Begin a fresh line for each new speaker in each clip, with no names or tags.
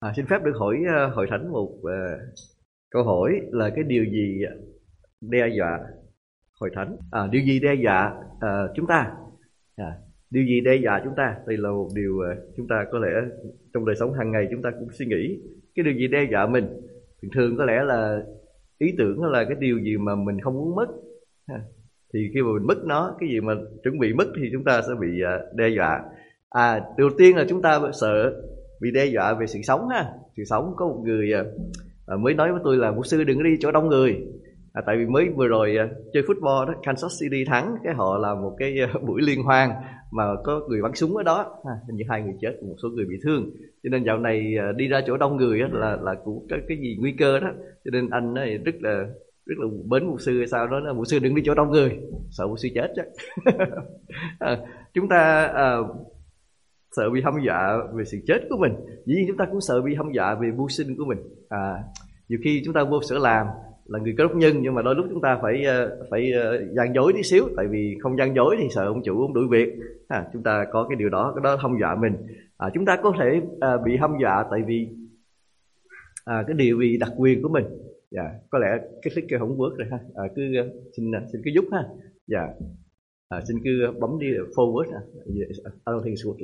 Xin phép được hỏi hội thánh một câu hỏi là cái điều gì đe dọa hội thánh? Điều gì đe dọa chúng ta? Điều gì đe dọa chúng ta? Đây là một điều chúng ta có lẽ trong đời sống hàng ngày chúng ta cũng suy nghĩ. Cái điều gì đe dọa mình? Thường có lẽ là ý tưởng là cái điều gì mà mình không muốn mất. Thì khi mà mình mất nó, cái gì mà chuẩn bị mất thì chúng ta sẽ bị đe dọa. Đầu tiên là chúng ta sợ bị đe dọa về sự sống ha. Sự sống, có một người mới nói với tôi là mục sư đừng có đi chỗ đông người. Tại vì mới vừa rồi chơi football đó, Kansas City thắng, cái họ làm một cái buổi liên hoan mà có người bắn súng ở đó, hình như 2 người chết, một số người bị thương. Cho nên dạo này đi ra chỗ đông người là cũng cái gì nguy cơ đó. Cho nên anh ấy rất là bến mục sư hay sao đó, mục sư đừng đi chỗ đông người, sợ mục sư chết chắc. Chúng ta sợ bị hăm dọa về sự chết của mình. Dĩ nhiên chúng ta cũng sợ bị hăm dọa về mưu sinh của mình. Nhiều khi chúng ta vô sở làm là người cơ đốc nhân, nhưng mà đôi lúc chúng ta phải gian dối tí xíu, tại vì không gian dối thì sợ ông chủ ông đuổi việc. Chúng ta có cái điều đó, cái đó hăm dọa mình. Chúng ta có thể bị hăm dọa tại vì cái địa vị đặc quyền của mình. Có lẽ cái clicker không work rồi ha. Xin cứ giúp ha. Xin cứ bấm đi forward. I don't think it's working.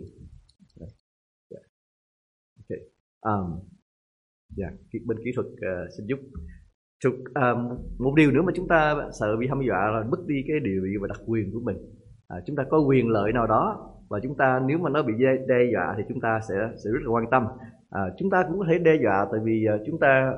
Bên kỹ thuật xin giúp. Một điều nữa mà chúng ta sợ bị hăm dọa là mất đi cái địa vị và đặc quyền của mình. Chúng ta có quyền lợi nào đó và chúng ta nếu mà nó bị đe dọa thì chúng ta sẽ rất là quan tâm. Chúng ta cũng có thể đe dọa tại vì chúng ta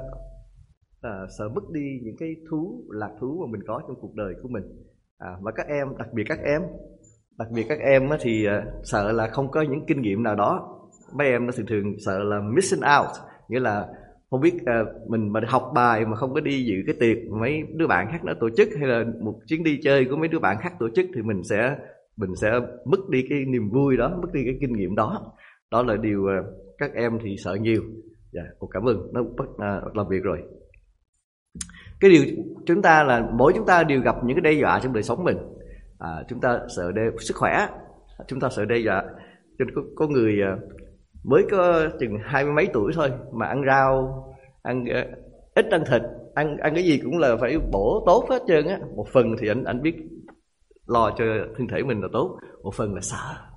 sợ mất đi những cái lạc thú mà mình có trong cuộc đời của mình. Và các em, đặc biệt các em thì sợ là không có những kinh nghiệm nào đó. Mấy em nó thường sợ là missing out, nghĩa là không biết mình mà học bài mà không có đi dự cái tiệc mấy đứa bạn khác nó tổ chức, hay là một chuyến đi chơi của mấy đứa bạn khác tổ chức, thì mình sẽ mất đi cái niềm vui đó, mất đi cái kinh nghiệm đó. Đó là điều các em thì sợ nhiều. Cảm ơn, nó bắt làm việc rồi. Cái điều chúng ta là mỗi chúng ta đều gặp những cái đe dọa trong đời sống mình. Chúng ta sợ sức khỏe, chúng ta sợ đe dọa. Cho nên có người mới có chừng 20 mấy tuổi thôi mà ăn rau, ít ăn thịt, ăn cái gì cũng là phải bổ tốt hết trơn á. Một phần thì anh biết lo cho thân thể mình là tốt, một phần là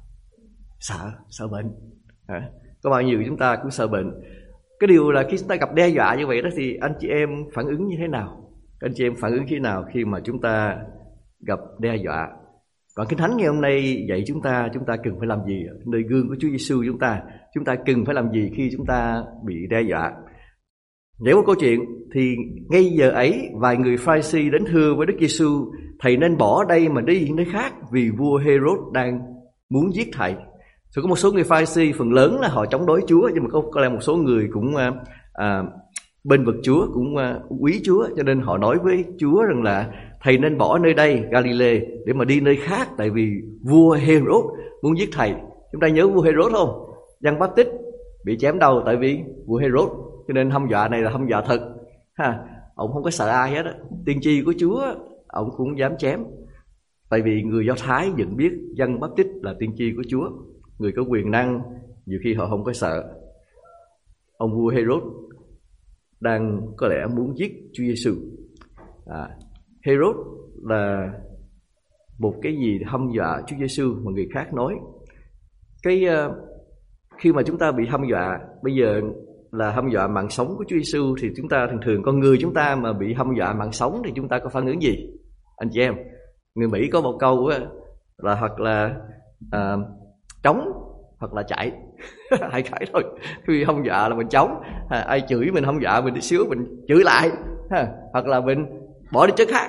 sợ bệnh. Có bao nhiêu chúng ta cũng sợ bệnh. Cái điều là khi chúng ta gặp đe dọa như vậy đó thì anh chị em phản ứng như thế nào? Anh chị em phản ứng như thế nào khi mà chúng ta gặp đe dọa? Đoạn Kinh Thánh ngày hôm nay dạy chúng ta cần phải làm gì? Nơi gương của Chúa Giêsu chúng ta cần phải làm gì khi chúng ta bị đe dọa? Nếu một câu chuyện thì ngay giờ ấy vài người Pha-ri-si đến thưa với Đức Giêsu: Thầy nên bỏ đây mà đi nơi khác, vì vua Hê-rốt đang muốn giết thầy. Có một số người Pha-ri-si phần lớn là họ chống đối Chúa, nhưng mà có lẽ một số người cũng bên vực Chúa, cũng quý Chúa, cho nên họ nói với Chúa rằng là thầy nên bỏ nơi đây Galilee để mà đi nơi khác, tại vì vua Hê-rốt muốn giết thầy. Chúng ta nhớ vua Hê-rốt không? Giăng Báp-tít bị chém đầu tại vì vua Hê-rốt, cho nên hăm dọa này là hăm dọa thật. Ông không có sợ ai hết á. Tiên tri của Chúa ông cũng dám chém, tại vì người Do Thái nhận biết Giăng Báp-tít là tiên tri của Chúa, người có quyền năng, nhiều khi họ không có sợ. Ông vua Hê-rốt đang có lẽ muốn giết Chúa Giêsu. Hê-rốt là một cái gì hăm dọa Chúa Giêsu mà người khác nói. Khi mà chúng ta bị hăm dọa, bây giờ là hăm dọa mạng sống của Chúa Giêsu, thì chúng ta thường con người chúng ta mà bị hăm dọa mạng sống thì chúng ta có phản ứng gì? Anh chị em, người Mỹ có một câu là hoặc là trống hoặc là chạy. Hai cái thôi. Khi hăm dọa là mình trống, ai chửi mình hăm dọa mình tí xíu mình chửi lại, hoặc là mình bỏ đi chỗ khác.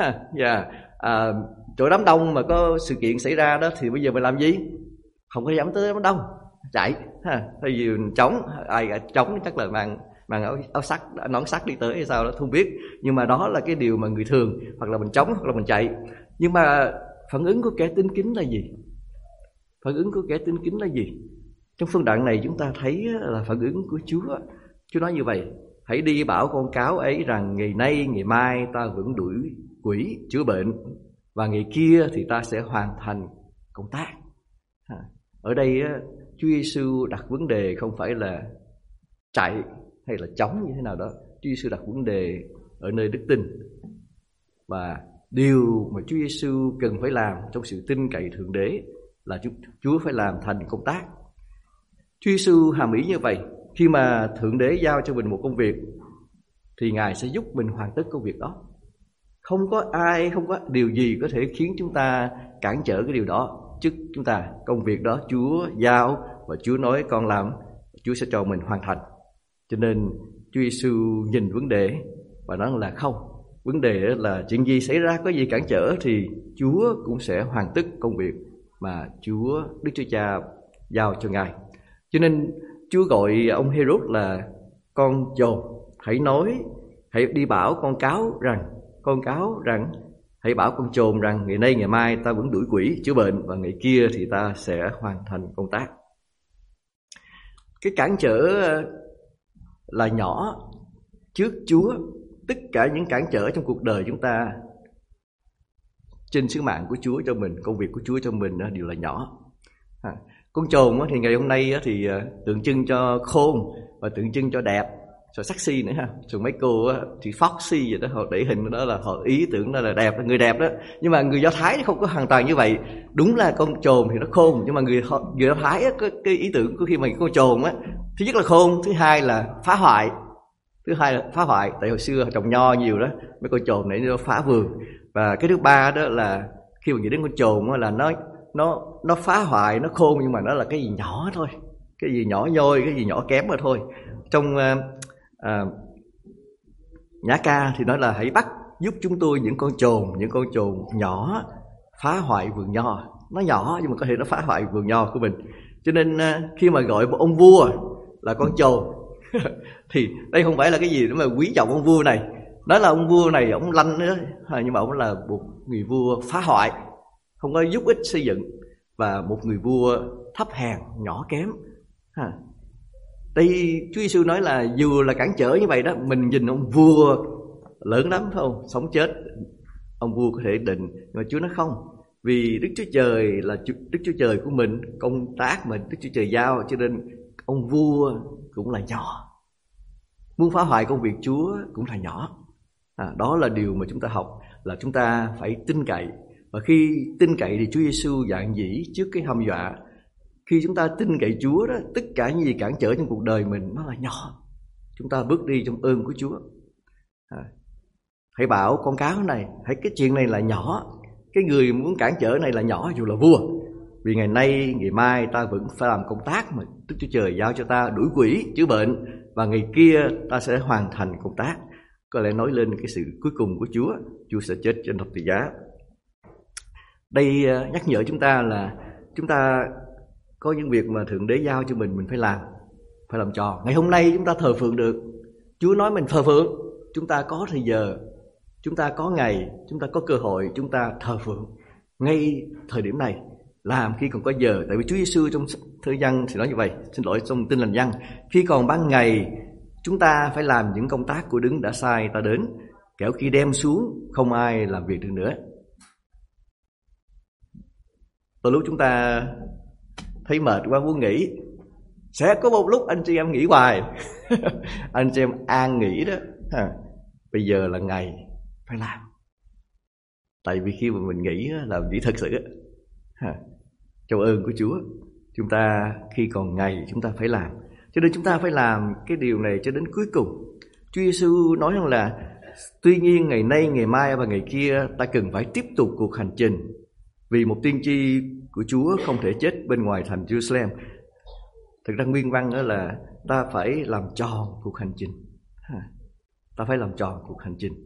Chỗ đám đông mà có sự kiện xảy ra đó thì bây giờ mình làm gì? Không có dám tới đám đông, chạy. Thay vì mình trống, ai trống chắc là mang áo sắt, nón sắt đi tới hay sao đó không biết, nhưng mà đó là cái điều mà người thường, hoặc là mình trống hoặc là mình chạy. Nhưng mà phản ứng của kẻ tín kính là gì? Phản ứng của kẻ tín kính là gì? Trong phân đoạn này chúng ta thấy là phản ứng của Chúa. Chúa nói như vậy: hãy đi bảo con cáo ấy rằng ngày nay ngày mai ta vẫn đuổi quỷ chữa bệnh, và ngày kia thì ta sẽ hoàn thành công tác. Ở đây Chúa Giêsu đặt vấn đề không phải là chạy hay là chống như thế nào đó. Chúa Giêsu đặt vấn đề ở nơi đức tin. Và điều mà Chúa Giêsu cần phải làm trong sự tin cậy Thượng Đế là Chúa phải làm thành công tác. Chúa Giêsu hàm ý như vậy, khi mà Thượng Đế giao cho mình một công việc thì Ngài sẽ giúp mình hoàn tất công việc đó. Không có ai, không có điều gì có thể khiến chúng ta cản trở cái điều đó trước chúng ta. Công việc đó Chúa giao và Chúa nói con làm, Chúa sẽ cho mình hoàn thành. Cho nên Chúa Giêsu nhìn vấn đề và nói là không. Vấn đề là chuyện gì xảy ra, có gì cản trở thì Chúa cũng sẽ hoàn tất công việc mà Đức Chúa Cha giao cho Ngài. Cho nên Chúa gọi ông Hê-rốt là con chồn, hãy đi bảo con cáo rằng hãy bảo con chồn rằng ngày nay ngày mai ta vẫn đuổi quỷ chữa bệnh, và ngày kia thì ta sẽ hoàn thành công tác. Cái cản trở là nhỏ trước Chúa. Tất cả những cản trở trong cuộc đời chúng ta, trên sứ mạng của Chúa cho mình, công việc của Chúa cho mình đều là nhỏ. Con chồn thì ngày hôm nay thì tượng trưng cho khôn và tượng trưng cho đẹp, cho sexy nữa ha. Rồi mấy cô thì foxy vậy đó, họ để hình đó là họ ý tưởng đó là đẹp, người đẹp đó. Nhưng mà người Do Thái không có hoàn toàn như vậy. Đúng là con chồn thì nó khôn, nhưng mà người Do Thái có cái ý tưởng của khi mà con chồn thứ nhất là khôn, thứ hai là phá hoại. Tại hồi xưa trồng nho nhiều đó, mấy con chồn này nó phá vườn. Và cái thứ ba đó là khi mà nghĩ đến con chồn là nó phá hoại, nó khôn, nhưng mà nó là cái gì nhỏ thôi, cái gì nhỏ nhoi, cái gì nhỏ kém mà thôi. Trong Nhã ca thì nói là hãy bắt giúp chúng tôi những con chồn nhỏ phá hoại vườn nho. Nó nhỏ nhưng mà có thể nó phá hoại vườn nho của mình. Cho nên khi mà gọi một ông vua là con chồn thì đây không phải là cái gì để mà quý trọng ông vua này. Đó là ông vua này, ông lanh nữa, nhưng mà ông là một người vua phá hoại, không có giúp ích xây dựng, và một người vua thấp hèn, nhỏ kém. Đây Chúa Giêsu nói là dù là cản trở như vậy đó, mình nhìn ông vua lớn lắm phải không? Sống chết ông vua có thể định, nhưng mà Chúa nói không. Vì Đức Chúa Trời là Đức Chúa Trời của mình, công tác mà Đức Chúa Trời giao, cho nên ông vua cũng là nhỏ. Muốn phá hoại công việc Chúa cũng là nhỏ. Đó là điều mà chúng ta học, là chúng ta phải tin cậy. Và khi tin cậy thì Chúa Giêsu dạn dĩ trước cái hăm dọa. Khi chúng ta tin cậy Chúa đó, tất cả những gì cản trở trong cuộc đời mình nó là nhỏ. Chúng ta bước đi trong ơn của Chúa. Hãy bảo con cáo này, cái chuyện này là nhỏ. Cái người muốn cản trở này là nhỏ dù là vua. Vì ngày nay, ngày mai ta vẫn phải làm công tác mà Đức Chúa Trời giao cho ta, đuổi quỷ, chữa bệnh. Và ngày kia ta sẽ hoàn thành công tác. Có lẽ nói lên cái sự cuối cùng của Chúa sẽ chết trên thập tự giá. Đây nhắc nhở chúng ta là chúng ta có những việc mà Thượng Đế giao cho mình phải làm tròn. Ngày hôm nay chúng ta thờ phượng được, Chúa nói mình thờ phượng, chúng ta có thời giờ, chúng ta có ngày, chúng ta có cơ hội, chúng ta thờ phượng ngay thời điểm này, làm khi còn có giờ. Tại vì Chúa Giêsu trong Thơ Văn thì nói như vậy, trong Tin Lành Văn, khi còn ban ngày chúng ta phải làm những công tác của Đấng đã sai ta đến, kẻo khi đem xuống không ai làm việc được nữa. Từ lúc chúng ta thấy mệt quá muốn nghỉ, sẽ có một lúc anh chị em nghỉ hoài anh chị em an nghỉ đó. Bây giờ là ngày phải làm. Tại vì khi mà mình nghỉ là nghỉ thật sự trong ơn của Chúa. Chúng ta khi còn ngày chúng ta phải làm, cho nên chúng ta phải làm cái điều này cho đến cuối cùng. Chúa Giêsu nói rằng là tuy nhiên ngày nay, ngày mai và ngày kia ta cần phải tiếp tục cuộc hành trình, vì một tiên tri của Chúa không thể chết bên ngoài thành Jerusalem. Thực ra nguyên văn đó là ta phải làm tròn cuộc hành trình. Ta phải làm tròn cuộc hành trình.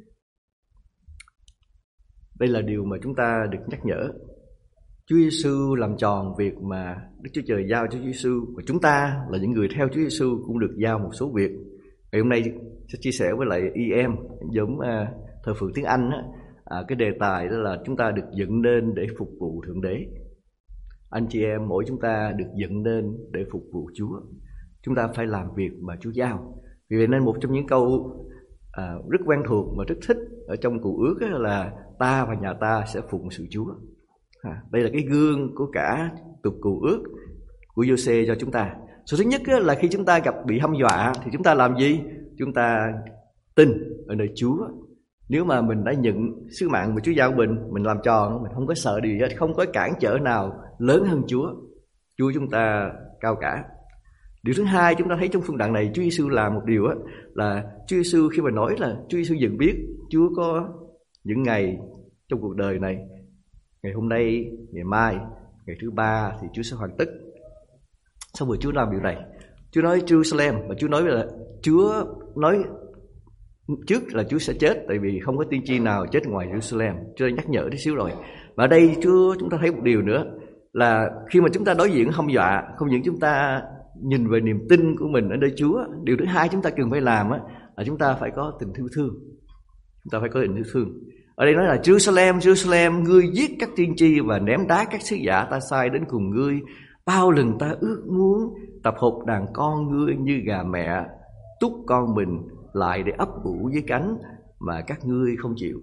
Đây là điều mà chúng ta được nhắc nhở. Chúa Giêsu làm tròn việc mà Đức Chúa Trời giao cho Chúa Giêsu, và chúng ta là những người theo Chúa Giêsu cũng được giao một số việc. Ngày hôm nay sẽ chia sẻ với lại em giống thờ phượng tiếng Anh á. Cái đề tài đó là chúng ta được dựng nên để phục vụ Thượng Đế. Anh chị em mỗi chúng ta được dựng nên để phục vụ Chúa. Chúng ta phải làm việc mà Chúa giao. Vì vậy nên một trong những câu rất quen thuộc và rất thích ở trong Cựu Ước là ta và nhà ta sẽ phụng sự Chúa. Đây là cái gương của cả tục Cựu Ước của Giô-xê cho chúng ta. Sự thứ nhất là khi chúng ta bị hăm dọa thì chúng ta làm gì? Chúng ta tin ở nơi Chúa. Nếu mà mình đã nhận sứ mạng mà Chúa giao mình làm tròn, mình không có sợ gì hết, không có cản trở nào lớn hơn Chúa. Chúa chúng ta cao cả. Điều thứ hai chúng ta thấy trong phân đoạn này, Chúa Giêsu làm một điều là Chúa Giêsu khi mà nói là Chúa Giêsu nhận biết Chúa có những ngày trong cuộc đời này, ngày hôm nay, ngày mai, ngày thứ ba thì Chúa sẽ hoàn tất. Xong rồi Chúa làm điều này. Chúa nói Jerusalem, và Chúa nói là Chúa nói trước là Chúa sẽ chết, tại vì không có tiên tri nào chết ngoài Jerusalem. Chúa đã nhắc nhở tí xíu rồi. Và ở đây chúng ta thấy một điều nữa là khi mà chúng ta đối diện hăm dọa, không những chúng ta nhìn về niềm tin của mình ở nơi Chúa, điều thứ hai chúng ta cần phải làm là chúng ta phải có tình yêu thương. Chúng ta phải có tình yêu thương. Ở đây nói là Jerusalem, Jerusalem, ngươi giết các tiên tri và ném đá các sứ giả ta sai đến cùng ngươi. Bao lần ta ước muốn tập hợp đàn con ngươi như gà mẹ túc con mình lại để ấp ủ dưới cánh, mà các ngươi không chịu.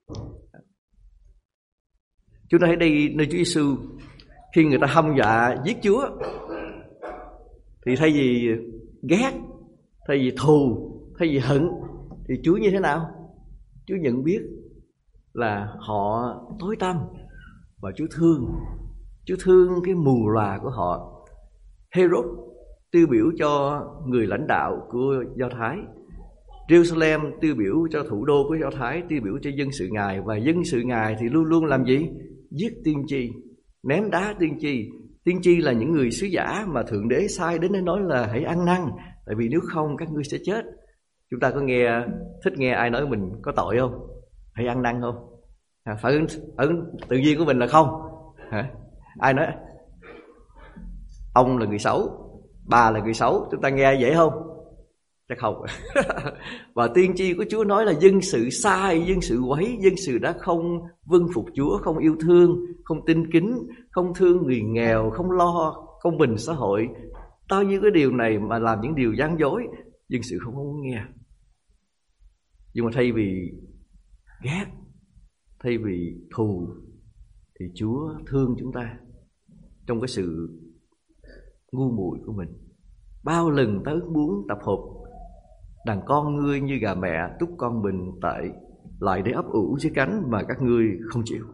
Chúng ta thấy đây nơi Chúa Giêsu, khi người ta hăm dọa giết Chúa thì thay vì ghét, thay vì thù, thay vì hận, thì Chúa như thế nào? Chúa nhận biết là họ tối tăm và Chúa thương cái mù lòa của họ. Herod tiêu biểu cho người lãnh đạo của Do Thái, Jerusalem tiêu biểu cho thủ đô của Do Thái, tiêu biểu cho dân sự Ngài. Và dân sự Ngài thì luôn luôn làm gì? Giết tiên tri, ném đá tiên tri. Tiên tri là những người sứ giả mà Thượng Đế sai đến để nói là hãy ăn năn, tại vì nếu không các ngươi sẽ chết. Chúng ta có thích nghe ai nói mình có tội không? Hãy ăn năn không? Phản ứng tự nhiên của mình là không. Ai nói ông là người xấu, bà là người xấu, chúng ta nghe dễ không? Chắc không. Và tiên tri của Chúa nói là dân sự sai, dân sự quấy, dân sự đã không vâng phục Chúa, không yêu thương, không tin kính, không thương người nghèo, không lo công bình xã hội. Bao nhiêu cái điều này mà làm những điều gian dối, dân sự không muốn nghe. Nhưng mà thay vì ghét, thay vì thù, thì Chúa thương chúng ta trong cái sự ngu muội của mình. Bao lần ta ước muốn tập hợp đàn con ngươi như gà mẹ túc con mình tại lại để ấp ủ dưới cánh, mà các ngươi không chịu.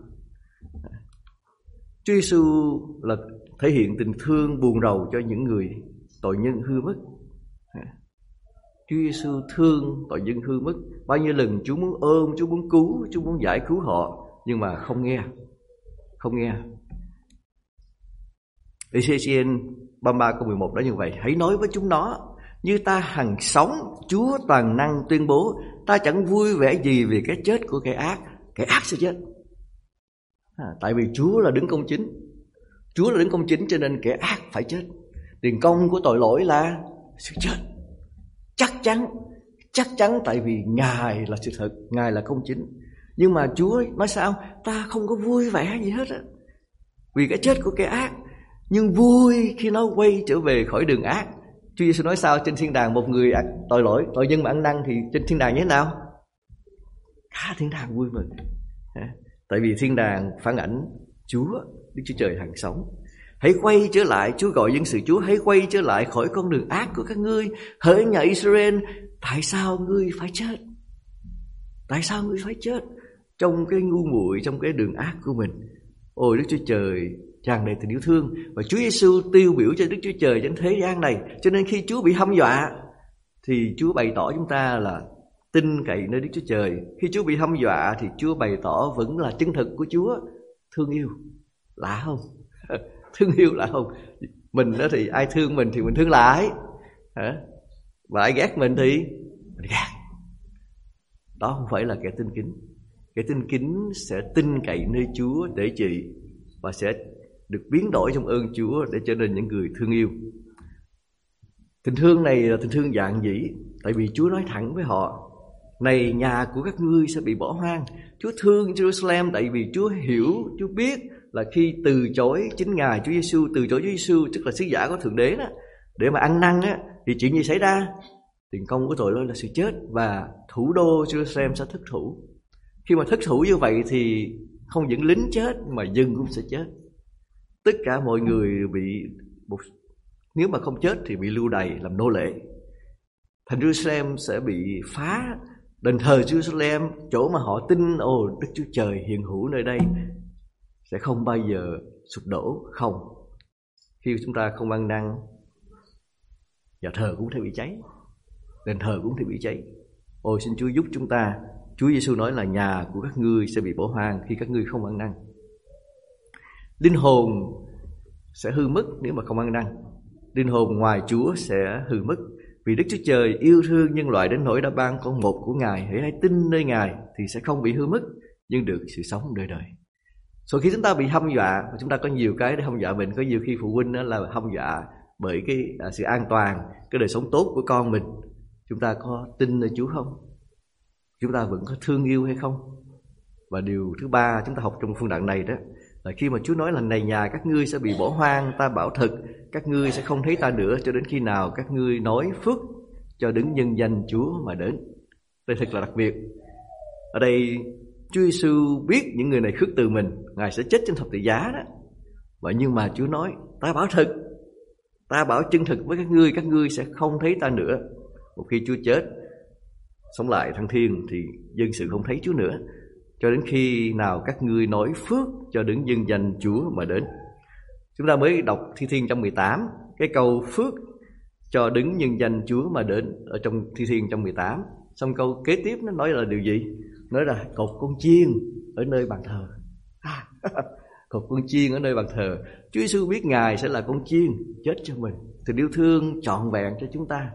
Chúa Giêsu là thể hiện tình thương buồn rầu cho những người tội nhân hư mất. Chúa Giêsu thương tội nhân hư mất. Bao nhiêu lần Chúa muốn ôm, Chúa muốn cứu, Chúa muốn giải cứu họ, nhưng mà không nghe. Ezechiel 33 câu 11 nói như vậy: hãy nói với chúng nó như ta hằng sống, Chúa toàn năng tuyên bố, ta chẳng vui vẻ gì vì cái chết của kẻ ác. Kẻ ác sẽ chết. Tại vì Chúa là đứng công chính. Chúa là đứng công chính cho nên kẻ ác phải chết. Tiền công của tội lỗi là sự chết. Chắc chắn tại vì Ngài là sự thật, Ngài là công chính. Nhưng mà Chúa nói sao? Ta không có vui vẻ gì hết vì cái chết của kẻ ác, nhưng vui khi nó quay trở về khỏi đường ác. Chúa Giêsu nói sao? Trên thiên đàng một người tội lỗi, tội nhân mà ăn năn thì trên thiên đàng như thế nào? Cả thiên đàng vui mừng. Tại vì thiên đàng phản ảnh Chúa, Đức Chúa Trời hằng sống. Hãy quay trở lại, Chúa gọi dân sự Chúa, hãy quay trở lại khỏi con đường ác của các ngươi. Hỡi nhà Israel, tại sao ngươi phải chết? Tại sao ngươi phải chết trong cái ngu muội, trong cái đường ác của mình? Ôi Đức Chúa Trời tràn đầy tình yêu thương, và Chúa Giêsu tiêu biểu cho Đức Chúa Trời trên thế gian này. Cho nên khi Chúa bị hăm dọa thì Chúa bày tỏ chúng ta là tin cậy nơi Đức Chúa Trời. Khi Chúa bị hăm dọa thì Chúa bày tỏ vẫn là chân thực của Chúa. Thương yêu, lạ không? Thương yêu lạ không? Mình đó thì ai thương mình thì mình thương lại, và ai ghét mình thì mình ghét. Đó không phải là kẻ tin kính. Kẻ tin kính sẽ tin cậy nơi Chúa để trị, và sẽ được biến đổi trong ơn Chúa để trở nên những người thương yêu. Tình thương này là tình thương dạng dĩ, tại vì Chúa nói thẳng với họ: này, nhà của các ngươi sẽ bị bỏ hoang. Chúa thương Jerusalem tại vì Chúa hiểu, Chúa biết là khi từ chối chính Ngài Chúa Giêsu, từ chối Chúa Giêsu, tức là sứ giả của Thượng Đế đó, để mà ăn năn thì chuyện gì xảy ra? Tiền công của tội lỗi là sự chết, và thủ đô Jerusalem sẽ thất thủ. Khi mà thất thủ như vậy thì không những lính chết mà dân cũng sẽ chết. Tất cả mọi người bị một Nếu mà không chết thì bị lưu đày làm nô lệ. Thành Jerusalem sẽ bị phá. Đền thờ Jerusalem, chỗ mà họ tin Đức Chúa Trời hiện hữu nơi đây, sẽ không bao giờ sụp đổ. Không. Khi chúng ta không ăn năn, nhà thờ cũng thể bị cháy, đền thờ cũng thể bị cháy. Xin Chúa giúp chúng ta. Chúa Giêsu nói là nhà của các ngươi sẽ bị bỏ hoang khi các ngươi không ăn năn. Linh hồn sẽ hư mất nếu mà không ăn năn. Linh hồn ngoài Chúa sẽ hư mất. Vì Đức Chúa Trời yêu thương nhân loại đến nỗi đã ban con một của Ngài. Hãy tin nơi Ngài thì sẽ không bị hư mất, nhưng được sự sống đời đời. Khi chúng ta bị hăm dọa, chúng ta có nhiều cái để hăm dọa mình. Có nhiều khi phụ huynh là hăm dọa bởi cái sự an toàn, cái đời sống tốt của con mình. Chúng ta có tin nơi Chúa không? Chúng ta vẫn có thương yêu hay không? Và điều thứ ba chúng ta học trong phân đoạn này đó là khi mà Chúa nói là này nhà các ngươi sẽ bị bỏ hoang, ta bảo thật các ngươi sẽ không thấy ta nữa cho đến khi nào các ngươi nói phước cho đấng nhân danh Chúa mà đến. Đây thật là đặc biệt. Ở đây Chúa Giêsu biết những người này khước từ mình, Ngài sẽ chết trên thập tự giá đó. Và nhưng mà Chúa nói ta bảo thật, ta bảo chân thực với các ngươi sẽ không thấy ta nữa. Một khi Chúa chết sống lại thăng thiên thì dân sự không thấy Chúa nữa, cho đến khi nào các ngươi nói phước cho đấng nhân danh Chúa mà đến. Chúng ta mới đọc Thi Thiên 118, cái câu phước cho đấng nhân danh Chúa mà đến ở trong Thi Thiên 118. Xong câu kế tiếp nó nói là điều gì? Nói là cột con chiên ở nơi bàn thờ. Cột con chiên ở nơi bàn thờ. Chúa Giêsu biết Ngài sẽ là con chiên chết cho mình, tình yêu thương trọn vẹn cho chúng ta.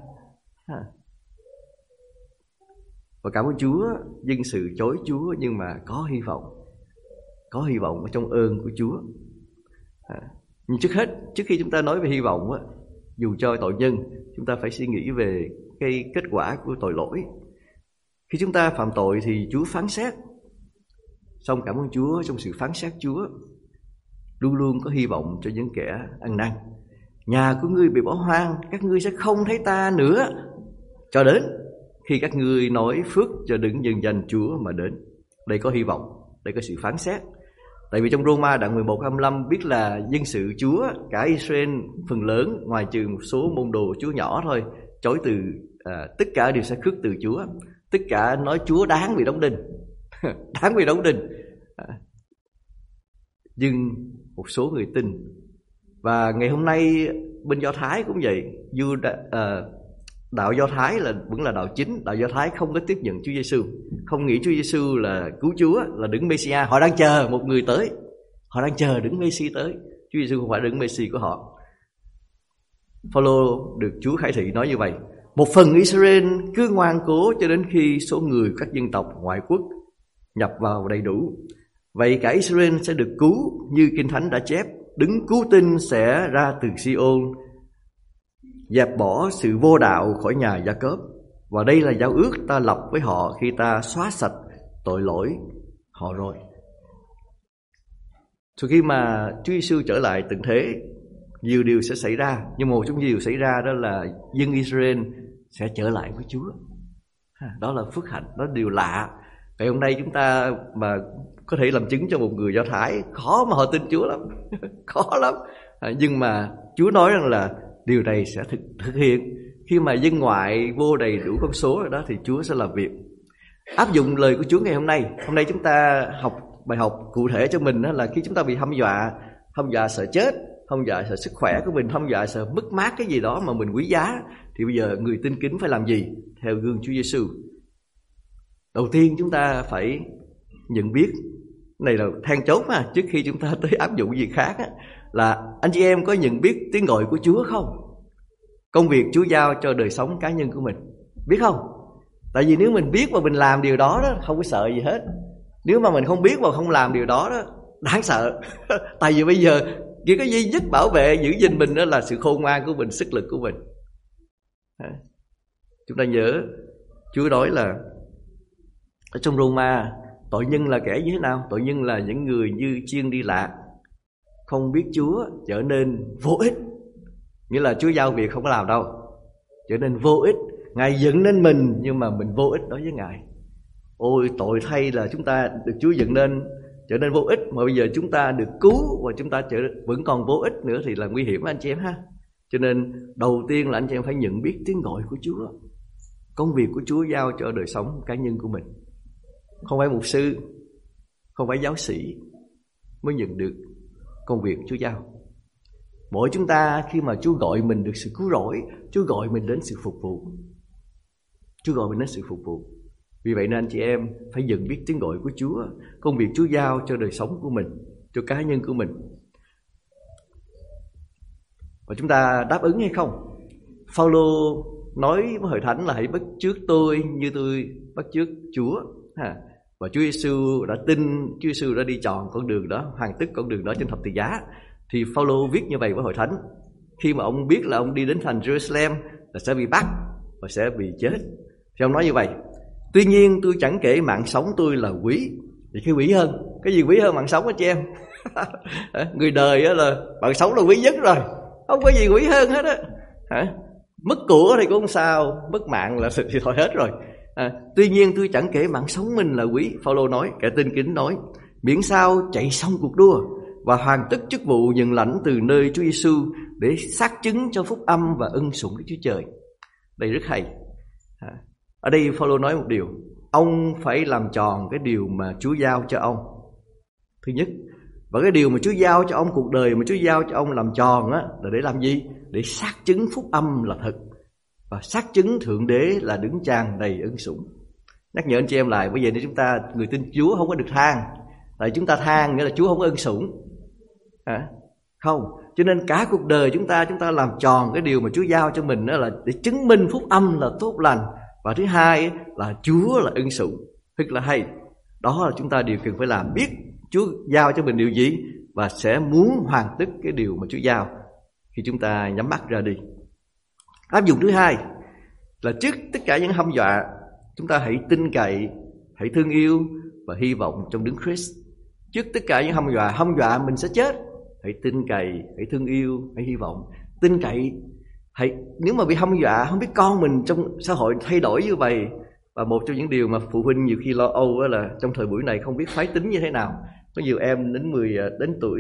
Và cảm ơn Chúa, dân sự chối Chúa nhưng mà có hy vọng. Có hy vọng ở trong ơn của Chúa. Nhưng trước hết, trước khi chúng ta nói về hy vọng, dù cho tội nhân, chúng ta phải suy nghĩ về cái kết quả của tội lỗi. Khi chúng ta phạm tội thì Chúa phán xét. Xong cảm ơn Chúa, trong sự phán xét Chúa luôn luôn có hy vọng cho những kẻ ăn năn. Nhà của ngươi bị bỏ hoang, các ngươi sẽ không thấy ta nữa cho đến khi các ngươi nói phước cho đấng nhân danh Chúa mà đến. Đây có hy vọng, đây có sự phán xét. Tại vì trong Roma đoạn 11-25 biết là dân sự Chúa, cả Israel phần lớn ngoài trừ một số môn đồ Chúa nhỏ thôi, chối từ tất cả đều sẽ khước từ Chúa. Tất cả nói Chúa đáng bị đóng đinh. Đáng bị đóng đinh. Nhưng một số người tin. Và ngày hôm nay bên Do Thái cũng vậy. Dù đạo Do Thái vẫn là đạo chính. Đạo Do Thái không có tiếp nhận Chúa Giêsu, không nghĩ Chúa Giêsu là cứu Chúa, là đấng Mêsia. Họ đang chờ một người tới. Họ đang chờ đấng Mêsia tới. Chúa Giêsu không phải đấng Mêsia của họ. Phaolô được Chúa khải thị nói như vậy: một phần Israel cứ ngoan cố cho đến khi số người các dân tộc ngoại quốc nhập vào đầy đủ. Vậy cả Israel sẽ được cứu như Kinh Thánh đã chép: đấng cứu tinh sẽ ra từ Sion, dẹp bỏ sự vô đạo khỏi nhà Gia-cốp. Và đây là giao ước ta lập với họ khi ta xóa sạch tội lỗi họ rồi. Khi mà Chúa Giêsu trở lại tận thế, nhiều điều sẽ xảy ra. Nhưng một trong nhiều điều xảy ra đó là dân Israel sẽ trở lại với Chúa. Đó là phước hạnh, đó là điều lạ. Ngày hôm nay chúng ta mà có thể làm chứng cho một người Do Thái, khó mà họ tin Chúa lắm. Khó lắm. Nhưng mà Chúa nói rằng là điều này sẽ thực hiện. Khi mà dân ngoại vô đầy đủ con số rồi đó thì Chúa sẽ làm việc. Áp dụng lời của Chúa ngày hôm nay. Hôm nay chúng ta học bài học cụ thể cho mình đó là khi chúng ta bị hăm dọa sợ chết, hăm dọa sợ sức khỏe của mình, hăm dọa sợ mất mát cái gì đó mà mình quý giá, thì bây giờ người tin kính phải làm gì? Theo gương Chúa Giêsu. Đầu tiên chúng ta phải nhận biết, này là then chốt mà, trước khi chúng ta tới áp dụng gì khác á, là anh chị em có nhận biết tiếng gọi của Chúa không? Công việc Chúa giao cho đời sống cá nhân của mình, biết không? Tại vì nếu mình biết và mình làm điều đó đó, không có sợ gì hết. Nếu mà mình không biết và không làm điều đó đó, đáng sợ. Tại vì bây giờ chỉ có duy nhất bảo vệ giữ gìn mình đó là sự khôn ngoan của mình, sức lực của mình. Chúng ta nhớ Chúa nói là ở trong Roma, tội nhân là kẻ như thế nào? Tội nhân là những người như chiên đi lạc, không biết Chúa, trở nên vô ích. Nghĩa là Chúa giao việc không có làm đâu, trở nên vô ích. Ngài dựng nên mình nhưng mà mình vô ích đối với Ngài. Ôi tội thay là chúng ta được Chúa dựng nên trở nên vô ích, mà bây giờ chúng ta được cứu và chúng ta vẫn còn vô ích nữa thì là nguy hiểm anh chị em ha. Cho nên đầu tiên là anh chị em phải nhận biết tiếng gọi của Chúa, công việc của Chúa giao cho đời sống cá nhân của mình. Không phải mục sư, không phải giáo sĩ mới nhận được công việc Chúa giao. Mỗi chúng ta khi mà Chúa gọi mình được sự cứu rỗi, Chúa gọi mình đến sự phục vụ. Chúa gọi mình đến sự phục vụ. Vì vậy nên anh chị em phải nhận biết tiếng gọi của Chúa, công việc Chúa giao cho đời sống của mình, cho cá nhân của mình. Và chúng ta đáp ứng hay không? Phaolô nói với hội thánh là hãy bắt chước tôi như tôi bắt chước Chúa. Và Chúa Giêsu đã tin, Chúa Giêsu đã đi chọn con đường đó, hoàn tất con đường đó trên thập tự giá. Thì Phaolô viết như vậy với hội thánh. Khi mà ông biết là ông đi đến thành Jerusalem là sẽ bị bắt và sẽ bị chết, thì ông nói như vậy: tuy nhiên tôi chẳng kể mạng sống tôi là quý. Thì cái quý hơn, cái gì quý hơn mạng sống đó chị em? Người đời đó là mạng sống là quý nhất rồi, không có gì quý hơn hết á. Mất của thì cũng không sao, mất mạng là thì thôi hết rồi. Tuy nhiên tôi chẳng kể mạng sống mình là quý. Phaolô nói, kẻ tin kính nói, miễn sao chạy xong cuộc đua và hoàn tất chức vụ nhận lãnh từ nơi Chúa Giêsu để xác chứng cho phúc âm và ân sủng Đức Chúa Trời. Đây rất hay. Ở đây Phaolô nói một điều, ông phải làm tròn cái điều mà Chúa giao cho ông. Thứ nhất, và cái điều mà Chúa giao cho ông, cuộc đời mà Chúa giao cho ông làm tròn á, là để làm gì? Để xác chứng phúc âm là thật, và xác chứng Thượng Đế là đứng tràn đầy ân sủng. Nhắc nhở anh chị em lại, bây giờ nếu chúng ta người tin Chúa không có được than, tại chúng ta than nghĩa là Chúa không có ân sủng. Không, cho nên cả cuộc đời chúng ta làm tròn cái điều mà Chúa giao cho mình, đó là để chứng minh phúc âm là tốt lành, và thứ hai là Chúa là ân sủng. Thật là hay. Đó là chúng ta điều cần phải làm, biết Chúa giao cho mình điều gì và sẽ muốn hoàn tất cái điều mà Chúa giao khi chúng ta nhắm mắt ra đi. Áp dụng thứ hai là trước tất cả những hăm dọa, chúng ta hãy tin cậy, hãy thương yêu và hy vọng trong Đấng Christ. Trước tất cả những hăm dọa mình sẽ chết, hãy tin cậy, hãy thương yêu, hãy hy vọng. Tin cậy, nếu mà bị hăm dọa, không biết con mình trong xã hội thay đổi như vậy. Và một trong những điều mà phụ huynh nhiều khi lo âu đó là trong thời buổi này không biết phái tính như thế nào. Có nhiều em đến tuổi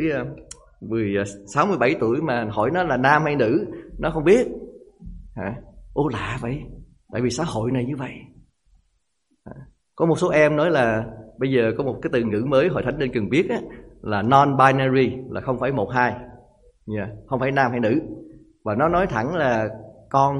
16, 17 tuổi mà hỏi nó là nam hay nữ, nó không biết. Ô lạ vậy, tại vì xã hội này như vậy. Có một số em nói là bây giờ có một cái từ ngữ mới hội thánh nên cần biết á, là non-binary, là không phải 1-2, không phải nam hay nữ. Và nó nói thẳng là con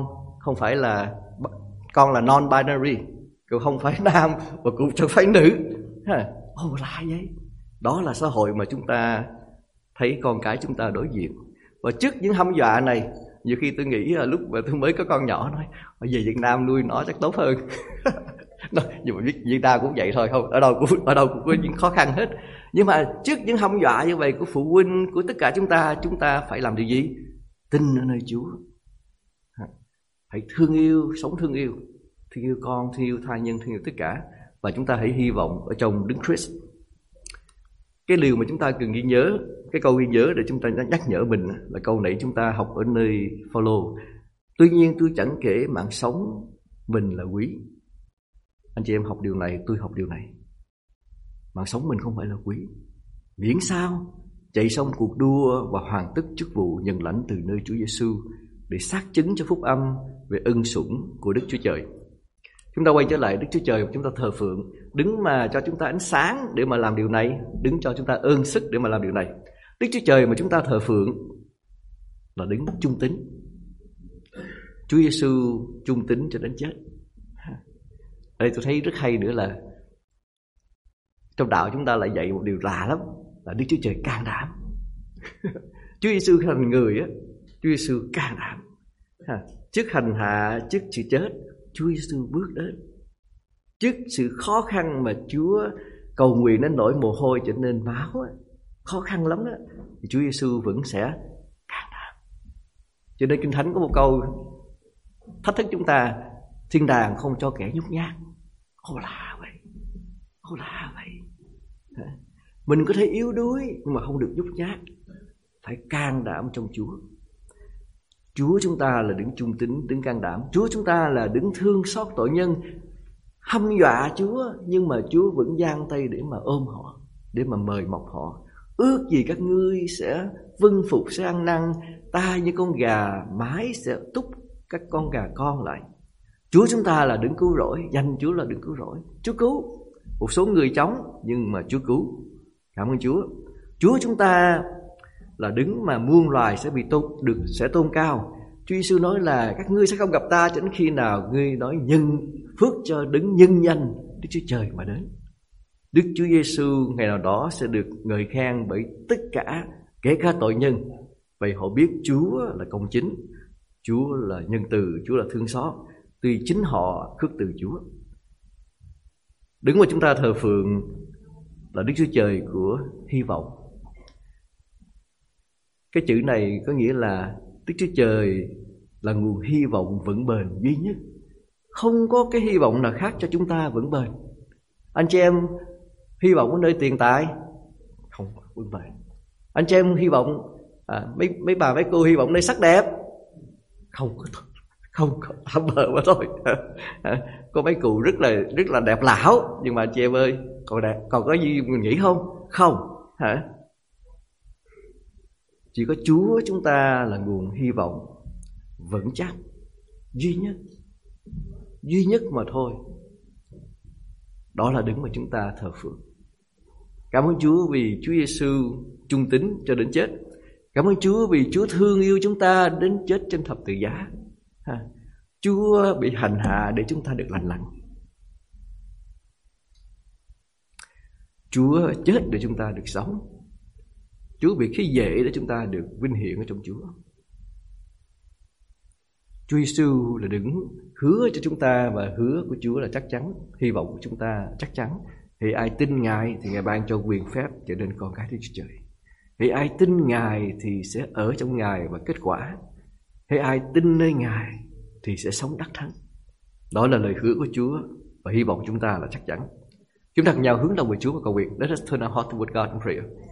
là non-binary, cũng không phải nam và cũng chẳng phải nữ. Ồ lạ vậy. Đó là xã hội mà chúng ta thấy con cái chúng ta đối diện. Và trước những hăm dọa này, nhiều khi tôi nghĩ là lúc mà tôi mới có con nhỏ nói về Việt Nam nuôi nó chắc tốt hơn. Nhưng mà Việt Nam cũng vậy thôi, không ở đâu cũng có những khó khăn hết. Nhưng mà trước những hăm dọa như vậy của phụ huynh, của tất cả chúng ta phải làm điều gì? Tin ở nơi Chúa. Hãy thương yêu, sống thương yêu con, thương yêu tha nhân, thương yêu tất cả. Và chúng ta hãy hy vọng ở trong Đấng Christ. Cái điều mà chúng ta cần ghi nhớ, cái câu ghi nhớ để chúng ta nhắc nhở mình là câu nãy chúng ta học ở nơi Phaolô. Tuy nhiên tôi chẳng kể mạng sống mình là quý. Anh chị em học điều này, tôi học điều này. Mạng sống mình không phải là quý. Miễn sao chạy xong cuộc đua và hoàn tất chức vụ nhận lãnh từ nơi Chúa Giêsu để xác chứng cho phúc âm về ân sủng của Đức Chúa Trời. Chúng ta quay trở lại Đức Chúa Trời và chúng ta thờ phượng, đứng mà cho chúng ta ánh sáng để mà làm điều này, đứng cho chúng ta ơn sức để mà làm điều này. Đức Chúa Trời mà chúng ta thờ phượng là đứng trung tín. Chúa Giêsu trung tín cho đến chết. Ở đây tôi thấy rất hay nữa là trong đạo chúng ta lại dạy một điều lạ lắm, là Đức Chúa Trời can đảm. Chúa Giêsu thành người á, Chúa Giêsu can đảm. Trước hành hạ, trước sự chết, Chúa Giêsu bước đến. Trước sự khó khăn mà Chúa cầu nguyện đến nỗi mồ hôi trở nên máu á, khó khăn lắm đó, thì Chúa Giêsu vẫn sẽ can đảm. Cho nên Kinh Thánh có một câu thách thức chúng ta: thiên đàng không cho kẻ nhút nhát. Ô lạ vậy. Mình có thể yếu đuối nhưng mà không được nhút nhát, phải can đảm trong Chúa. Chúa chúng ta là đứng trung tín, đứng can đảm. Chúa chúng ta là đứng thương xót tội nhân. Hăm dọa Chúa, nhưng mà Chúa vẫn giang tay để mà ôm họ, để mà mời mọc họ. ước gì các ngươi sẽ vâng phục, sẽ ăn năn. Ta như con gà mái sẽ túc các con gà con lại. Chúa chúng ta là đấng cứu rỗi, danh Chúa là đấng cứu rỗi. Chúa cứu. Một số người chống, nhưng mà Chúa cứu. Cảm ơn Chúa. Chúa chúng ta là đấng mà muôn loài sẽ tôn cao. Chúa Giêsu nói là các ngươi sẽ không gặp ta cho đến khi nào ngươi nói nhân phước cho đấng nhân danh Đức Chúa Trời mà đến. Đức Chúa Giêsu ngày nào đó sẽ được ngợi khen bởi tất cả, kể cả tội nhân. Vậy họ biết Chúa là công chính, Chúa là nhân từ, Chúa là thương xót, tuy chính họ khước từ Chúa. Đứng mà chúng ta thờ phượng là Đức Chúa Trời của hy vọng. Cái chữ này có nghĩa là Đức Chúa Trời là nguồn hy vọng vững bền duy nhất. Không có cái hy vọng nào khác cho chúng ta vững bền. Anh chị em hy vọng ở nơi tiền tài, không vững bền. Anh chị em hy vọng mấy bà mấy cô hy vọng nơi sắc đẹp, không có thăm bờ mà thôi. Có mấy cụ rất là đẹp lão, nhưng mà anh chị em ơi, còn có gì mình nghĩ không? Không hả? Chỉ có Chúa chúng ta là nguồn hy vọng vững chắc duy nhất mà thôi. Đó là đấng mà chúng ta thờ phượng. Cảm ơn Chúa vì Chúa Giêsu trung tín cho đến chết. Cảm ơn Chúa vì Chúa thương yêu chúng ta đến chết trên thập tự giá. Chúa bị hành hạ để chúng ta được lành lặn. Chúa chết để chúng ta được sống. Chúa bị khí dễ để chúng ta được vinh hiển ở trong Chúa. Chúa Giêsu là đấng hứa cho chúng ta, và hứa của Chúa là chắc chắn, hy vọng của chúng ta chắc chắn. Thì ai tin Ngài thì Ngài ban cho quyền phép trở nên con cái Đức Chúa Trời. Thì ai tin Ngài thì sẽ ở trong Ngài và kết quả. Thì ai tin nơi Ngài thì sẽ sống đắc thắng. Đó là lời hứa của Chúa, và hy vọng chúng ta là chắc chắn. Chúng ta cùng nhau hướng lòng về Chúa và cầu nguyện. Let us turn our heart toward God in prayer.